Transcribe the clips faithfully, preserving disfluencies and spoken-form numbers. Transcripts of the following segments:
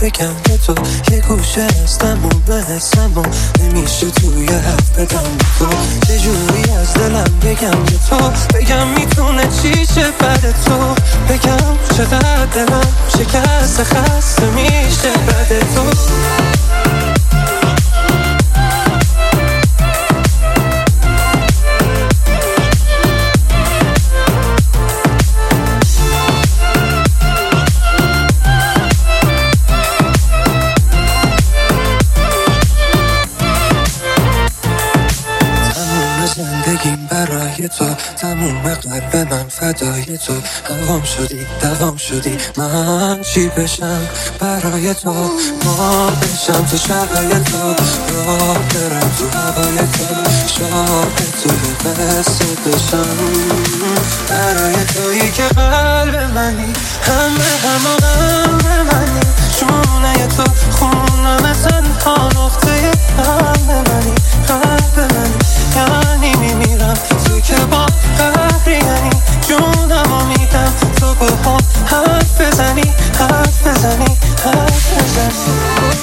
بگم به تو یه گوشه هستم و حسم و نمیشه توی حرف بدم تو چجوری از دلم بگم به تو بگم میتونه چی شه بعد تو بگم چقدر دلم شکست خسته میشه بعد تو زندگیم برای تو تموم قلب من فدای تو هوام شدی دوام شدی من چی بشم برای تو ما بشم تو شبای تو راه برم تو هوای تو شاه توی قصه بشم برای تویی که قلب منی همه همه غم منی شونه تو خونم تنها نقطه قلب منی قلب منی یعنی میمیرم تو که با قهری یعنی جونم و میدم تو با هم حرف بزنی حرف بزنی حرف بزنی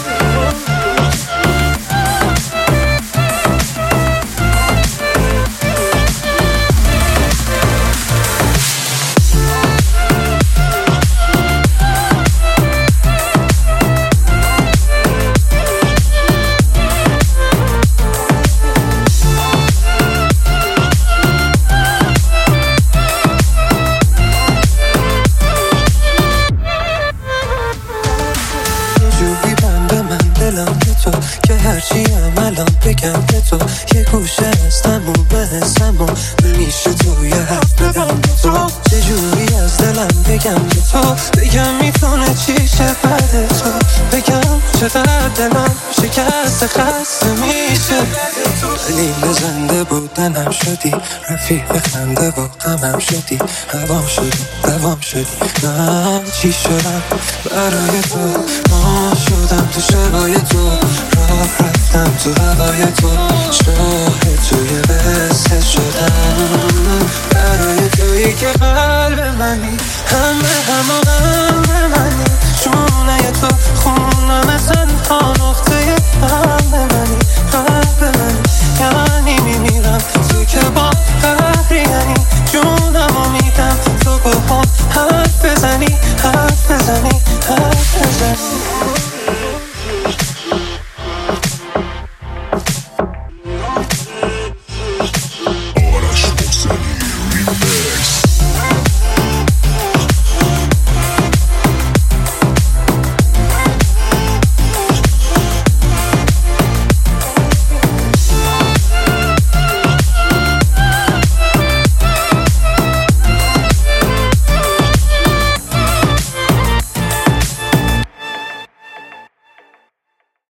تو که هرچی هم الان بگم به تو یه گوشه هستم و به حسم و نمیشه توی حرف بدم به تو چجوری از دلم بگم به تو بگم میتونه چی شه بعد تو بگم چقدر دلم شکست خسته میشه دلیل زنده بودنم شدی رفیق خنده و غمم شدی هوام شدی دوام شدی من چی شدم برای تو ما شدم تو شبای تو راه رفتم تو هوای تو شاه توی قصه شدم برای تویی که قلب منی همه همه غم منی شونه تو خون